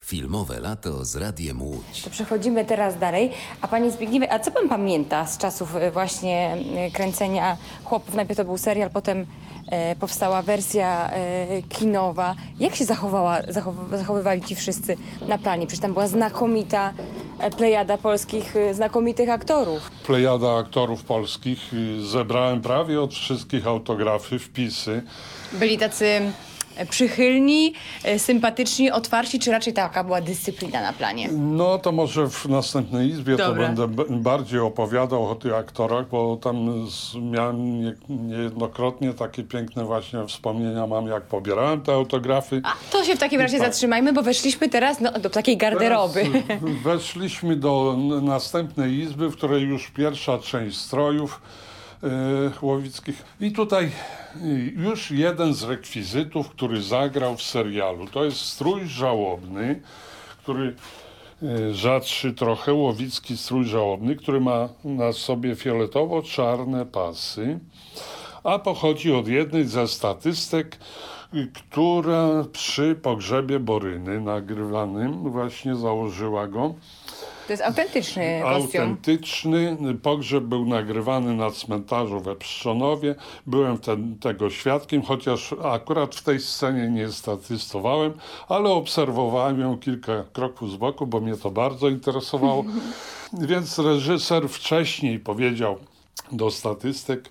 Filmowe lato z Radiem Łódź. To przechodzimy teraz dalej. A panie Zbigniewie, a co pan pamięta z czasów właśnie kręcenia Chłopów? Najpierw to był serial, potem powstała wersja kinowa. Jak się zachowywali ci wszyscy na planie? Przecież tam była znakomita plejada polskich znakomitych aktorów. Plejada aktorów polskich. Zebrałem prawie od wszystkich autografy, wpisy. Byli tacy przychylni, sympatyczni, otwarci, czy raczej taka była dyscyplina na planie? No to może w następnej izbie Dobra. to będę bardziej opowiadał o tych aktorach, bo tam miałem niejednokrotnie takie piękne właśnie wspomnienia mam, jak pobierałem te autografy. A to się w takim razie zatrzymajmy, bo weszliśmy teraz do takiej garderoby. Teraz weszliśmy do następnej izby, w której już pierwsza część strojów łowickich. I tutaj już jeden z rekwizytów, który zagrał w serialu. To jest strój żałobny, który rzadszy trochę, łowicki strój żałobny, który ma na sobie fioletowo-czarne pasy, a pochodzi od jednej ze statystek, która przy pogrzebie Boryny nagrywanym właśnie założyła go. To jest autentyczny kostium. Autentyczny. Pogrzeb był nagrywany na cmentarzu we Pszczonowie. Byłem tego świadkiem, chociaż akurat w tej scenie nie statystowałem, ale obserwowałem ją kilka kroków z boku, bo mnie to bardzo interesowało. Więc reżyser wcześniej powiedział do statystek: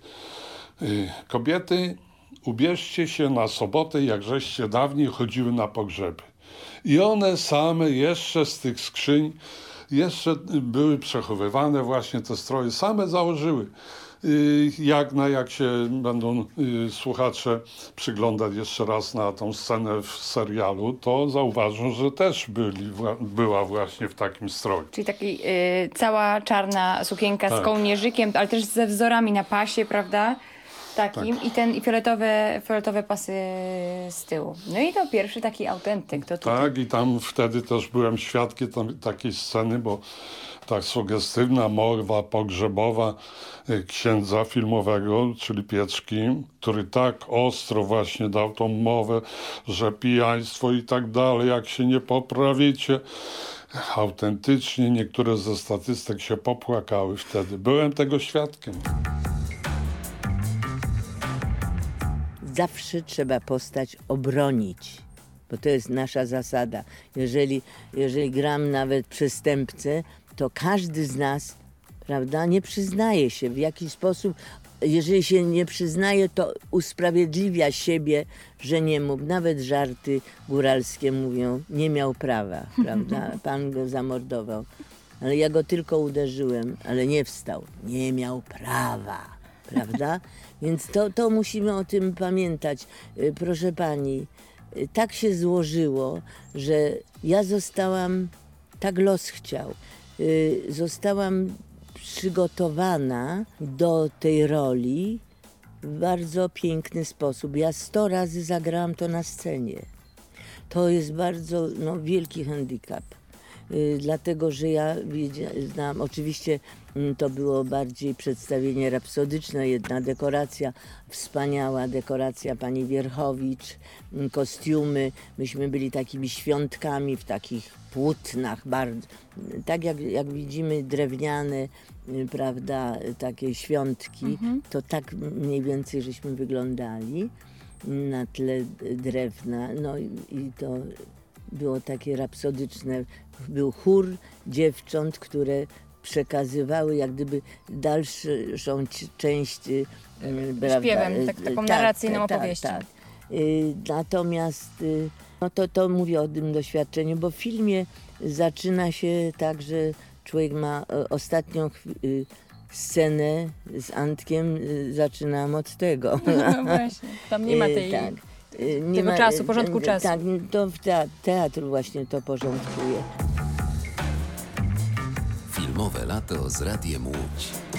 kobiety, ubierzcie się na sobotę, jak żeście dawniej chodziły na pogrzeby. I one same jeszcze z tych skrzyń jeszcze były przechowywane właśnie te stroje, same założyły. Jak się będą słuchacze przyglądać jeszcze raz na tą scenę w serialu, to zauważą, że też była właśnie w takim stroju. Czyli taki cała czarna sukienka z kołnierzykiem, ale też ze wzorami na pasie, prawda? Takim. I fioletowe pasy z tyłu. No i to pierwszy taki autentyk. To tutaj. Tak, i tam wtedy też byłem świadkiem takiej sceny, bo tak sugestywna mowa pogrzebowa księdza filmowego, czyli Pieczki, który tak ostro właśnie dał tą mowę, że pijaństwo i tak dalej, jak się nie poprawicie. Autentycznie niektóre ze statystek się popłakały wtedy. Byłem tego świadkiem. Zawsze trzeba postać obronić, bo to jest nasza zasada. Jeżeli gram nawet przestępcę, to każdy z nas, prawda, nie przyznaje się w jakiś sposób. Jeżeli się nie przyznaje, to usprawiedliwia siebie, że nie mógł. Nawet żarty góralskie mówią, nie miał prawa, prawda? Pan go zamordował. Ale ja go tylko uderzyłem, ale nie wstał. Nie miał prawa, prawda? Więc to musimy o tym pamiętać. Proszę pani, tak się złożyło, że ja zostałam, tak los chciał, zostałam przygotowana do tej roli w bardzo piękny sposób. Ja 100 razy zagrałam to na scenie. To jest bardzo wielki handicap. Dlatego, że ja znam, oczywiście to było bardziej przedstawienie rapsodyczne, jedna dekoracja, wspaniała dekoracja pani Wierchowicz, kostiumy. Myśmy byli takimi świątkami w takich płótnach, bardzo, tak jak widzimy drewniane, prawda, takie świątki, to tak mniej więcej żeśmy wyglądali na tle drewna. No i to było takie rapsodyczne. Był chór dziewcząt, które przekazywały jak gdyby dalszą część śpiewem, taką narracyjną opowieścią. Tak. Natomiast to mówię o tym doświadczeniu, bo w filmie zaczyna się tak, że człowiek ma ostatnią scenę z Antkiem, zaczynam od tego. No właśnie, tam nie ma tej... Tak. Tego czasu, porządku czasu. Tak, to teatr właśnie to porządkuje. Filmowe lato z Radiem Łódź.